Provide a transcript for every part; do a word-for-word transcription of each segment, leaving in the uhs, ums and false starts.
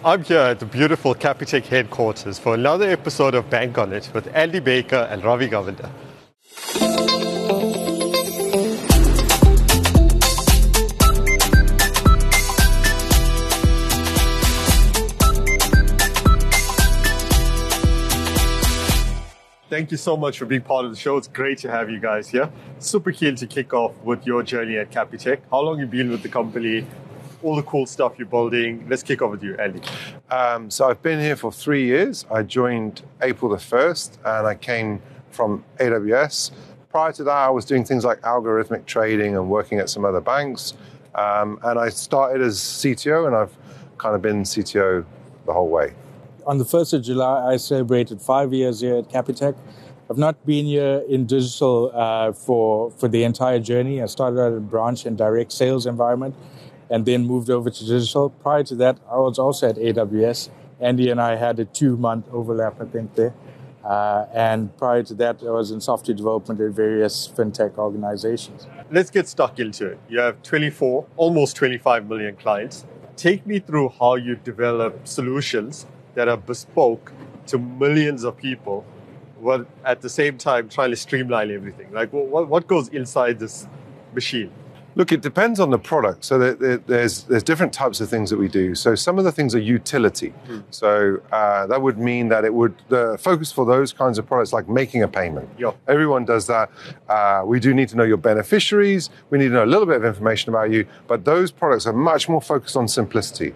I'm here at the beautiful Capitec headquarters for another episode of Bank on It with Andy Baker and Ravi Govender. Thank you so much for being part of the show. It's great to have you guys here. Super keen to kick off with your journey at Capitec. How long have you been with the company? All the cool stuff you're building. Let's kick off with you, Andy. Um, so I've been here for three years. I joined April the first and I came from A W S. Prior to that, I was doing things like algorithmic trading and working at some other banks. Um, and I started as C T O and I've kind of been C T O the whole way. On the first of July, I celebrated five years here at Capitec. I've not been here in digital uh, for, for the entire journey. I started at a branch and direct sales environment and then moved over to digital. Prior to that, I was also at A W S. Andy and I had a two-month overlap, I think, there. Uh, and prior to that, I was in software development at various fintech organizations. Let's get stuck into it. You have twenty-four, almost twenty-five million clients. Take me through how you develop solutions that are bespoke to millions of people, while at the same time trying to streamline everything. Like, what what goes inside this machine? Look, it depends on the product. So there, there, there's there's different types of things that we do. So some of the things are utility. Mm. So uh, that would mean that it would the focus for those kinds of products, like making a payment. Yep. Everyone does that. Uh, we do need to know your beneficiaries. We need to know a little bit of information about you. But those products are much more focused on simplicity.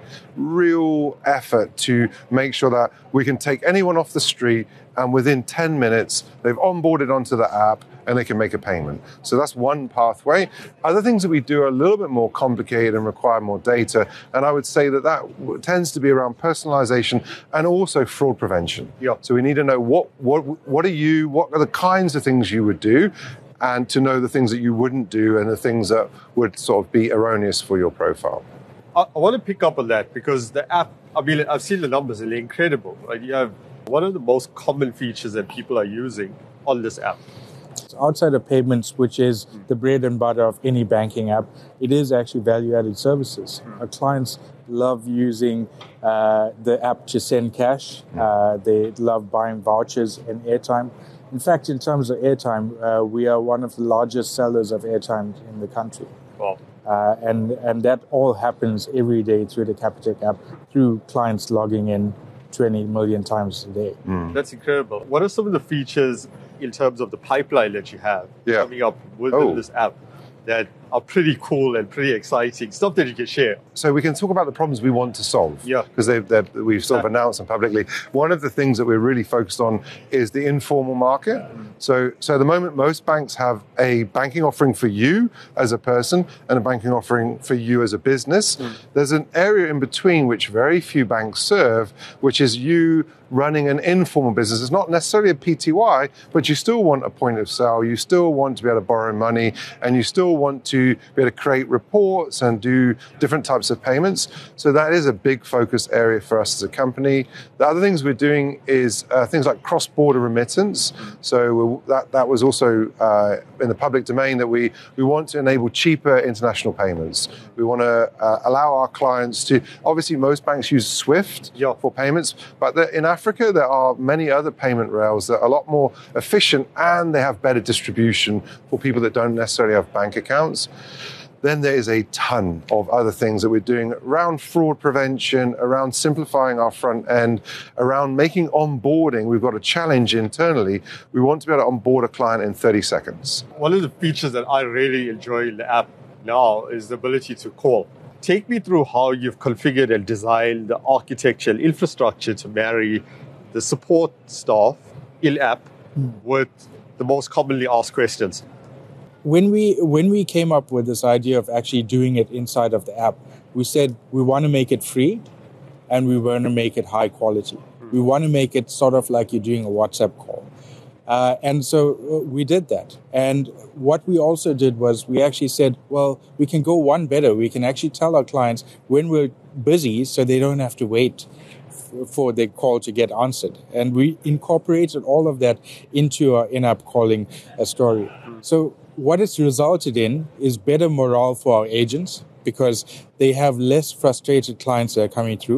Real effort to make sure that we can take anyone off the street and within ten minutes, they've onboarded onto the app and they can make a payment. So that's one pathway. Other things that we do are a little bit more complicated and require more data. And I would say that that tends to be around personalization and also fraud prevention. Yeah. So we need to know what, what, what are you, what are the kinds of things you would do, and to know the things that you wouldn't do and the things that would sort of be erroneous for your profile. I, I want to pick up on that because the app, I mean, I've seen the numbers and they're incredible. Right? You have one of the most common features that people are using on this app. Outside of payments, which is the bread and butter of any banking app, it is actually value-added services. Mm. Our clients love using uh, the app to send cash. Mm. Uh, they love buying vouchers and airtime. In fact, in terms of airtime, uh, we are one of the largest sellers of airtime in the country. Wow. Uh, and, and that all happens every day through the Capitec app, through clients logging in twenty million times a day. Mm. That's incredible. What are some of the features in terms of the pipeline that you have yeah. coming up within oh. this app that are pretty cool and pretty exciting, stuff that you can share? So we can talk about the problems we want to solve. Yeah. Because we've sort of announced them publicly. One of the things that we're really focused on is the informal market. Mm. So, so at the moment, most banks have a banking offering for you as a person and a banking offering for you as a business. Mm. There's an area in between which very few banks serve, which is you running an informal business. It's not necessarily a P T Y, but you still want a point of sale. You still want to be able to borrow money, and you still want to be able to create reports and do different types of payments. So that is a big focus area for us as a company. The other things we're doing is uh, things like cross-border remittance. So that that was also uh, in the public domain, that we, we want to enable cheaper international payments. We want to uh, allow our clients to, obviously most banks use SWIFT yeah. for payments, but in Africa there are many other payment rails that are a lot more efficient and they have better distribution for people that don't necessarily have bank accounts. Then there is a ton of other things that we're doing around fraud prevention, around simplifying our front end, around making onboarding. We've got a challenge internally. We want to be able to onboard a client in thirty seconds. One of the features that I really enjoy in the app now is the ability to call. Take me through how you've configured and designed the architecture and infrastructure to marry the support staff in-app mm. with the most commonly asked questions. When we when we came up with this idea of actually doing it inside of the app, we said we want to make it free and we want to make it high quality. Mm. We want to make it sort of like you're doing a WhatsApp call. Uh, and so we did that. And what we also did was we actually said, well, we can go one better. We can actually tell our clients when we're busy so they don't have to wait f- for their call to get answered. And we incorporated all of that into our in-app calling uh, story. So what it's resulted in is better morale for our agents because they have less frustrated clients that are coming through.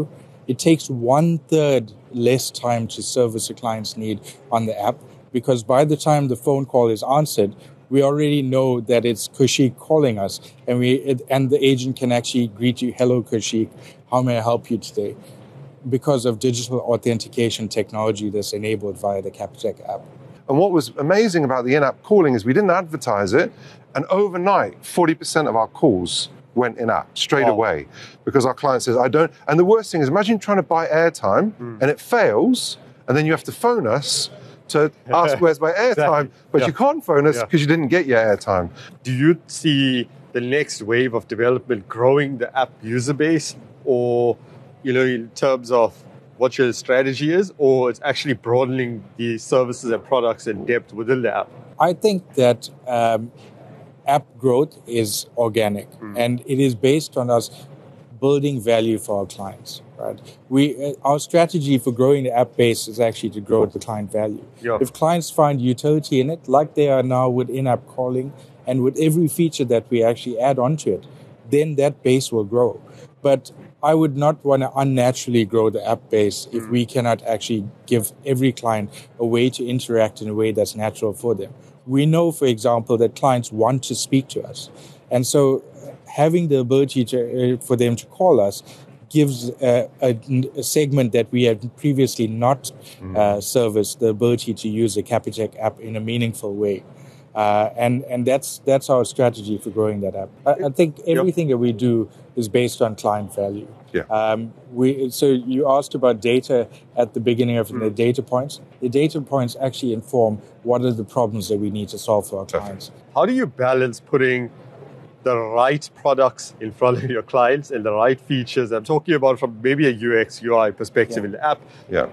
it takes one third less time to service a client's need on the app, because by the time the phone call is answered, we already know that it's Kaushik calling us, and we it, and the agent can actually greet you, "Hello, Kaushik, how may I help you today?" Because of digital authentication technology that's enabled via the Capitec app. And what was amazing about the in-app calling is we didn't advertise it, and overnight, forty percent of our calls went in-app straight wow. away, because our client says, I don't, and the worst thing is, imagine trying to buy airtime mm. and it fails, and then you have to phone us to ask where's my airtime, exactly. but yeah. you can't phone us because yeah. you didn't get your airtime. Do you see the next wave of development growing the app user base, or, you know, in terms of what your strategy is, or it's actually broadening the services and products and depth within the app? I think that um, app growth is organic, mm. and it is based on us building value for our clients. Right? We uh, our strategy for growing the app base is actually to grow the client value. Yeah. If clients find utility in it, like they are now with in-app calling, and with every feature that we actually add onto it, then that base will grow. But I would not want to unnaturally grow the app base if we cannot actually give every client a way to interact in a way that's natural for them. We know, for example, that clients want to speak to us. And so having the ability to, uh, for them to call us gives uh, a, a segment that we had previously not uh, serviced the ability to use the Capitec app in a meaningful way. Uh, and and that's that's our strategy for growing that app. I, I think everything yep. that we do is based on client value. Yeah. Um, we so you asked about data at the beginning of mm. the data points. The data points actually inform what are the problems that we need to solve for our clients. How do you balance putting the right products in front of your clients and the right features? I'm talking about from maybe a U X, U I perspective yeah. in the app. Yeah.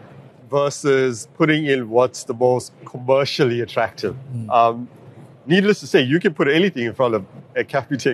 Versus putting in what's the most commercially attractive. Mm. Um, needless to say, you can put anything in front of a Capitec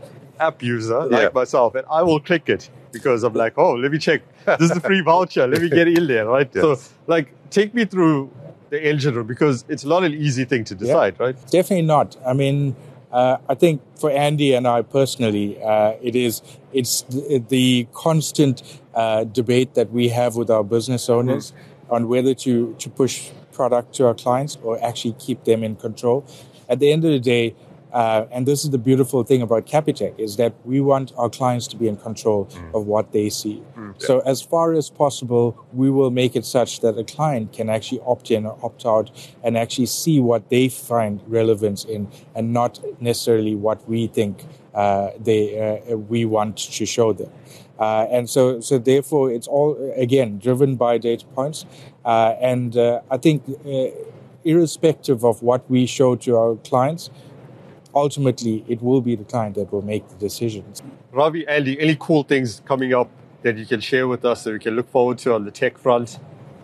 app user like yeah. myself, and I will click it because I'm like, oh, let me check. This is a free voucher. Let me get in there, right? Yes. So, like, take me through the engine room, because it's not an easy thing to decide, yeah. right? Definitely not. I mean, uh, I think for Andy and I personally, uh, it is it's the, the constant uh, debate that we have with our business owners mm-hmm. on whether to to push product to our clients or actually keep them in control. At the end of the day, uh, and this is the beautiful thing about Capitec, is that we want our clients to be in control mm. of what they see. Mm, yeah. So as far as possible, we will make it such that a client can actually opt in or opt out and actually see what they find relevance in, and not necessarily what we think uh, they uh, we want to show them. Uh, and so, so therefore, it's all, again, driven by data points. Uh, and uh, I think uh, irrespective of what we show to our clients, ultimately, it will be the client that will make the decisions. Ravi, Andy, any cool things coming up that you can share with us that we can look forward to on the tech front?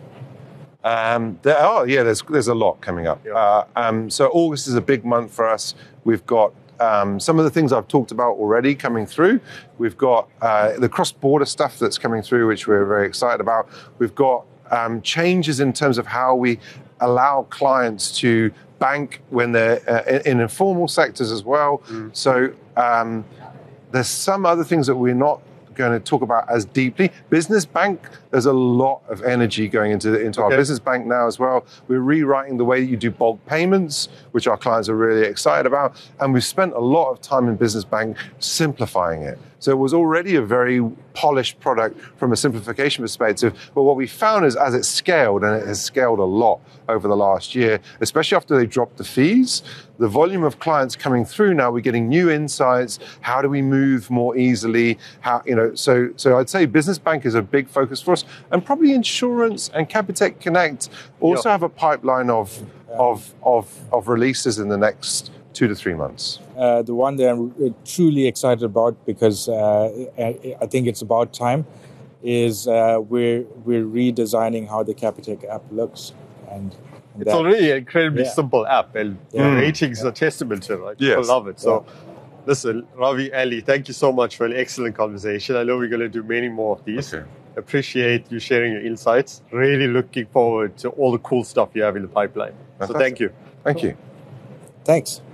Um, there are, yeah, there's there's a lot coming up. Yeah. Uh, um, so August is a big month for us. We've got um, some of the things I've talked about already coming through. We've got uh, the cross-border stuff that's coming through, which we're very excited about. We've got um, changes in terms of how we allow clients to bank when they're uh, in, in informal sectors as well. Mm. So um, there's some other things that we're not going to talk about as deeply. Business bank, there's a lot of energy going into into okay. our business bank now as well. We're rewriting the way that you do bulk payments, which our clients are really excited about. And we've spent a lot of time in business bank simplifying it. So it was already a very polished product from a simplification perspective. But what we found is as it scaled, and it has scaled a lot over the last year, especially after they dropped the fees, the volume of clients coming through now, we're getting new insights. How do we move more easily? How, you know, so so I'd say business bank is a big focus for us, and probably insurance and Capitec Connect also yep. have a pipeline of of of of releases in the next two to three months. Uh, the one that I'm truly excited about, because uh, I think it's about time, is uh, we're we're redesigning how the Capitec app looks. And, and it's that, already an incredibly yeah. simple app, and yeah. the ratings yeah. are testament to it. Right? Yes. People love it. So, yeah. listen, Ravi, Ali, thank you so much for an excellent conversation. I know we're going to do many more of these. Okay. Appreciate you sharing your insights. Really looking forward to all the cool stuff you have in the pipeline. Fantastic. So thank you. Thank you. Thanks.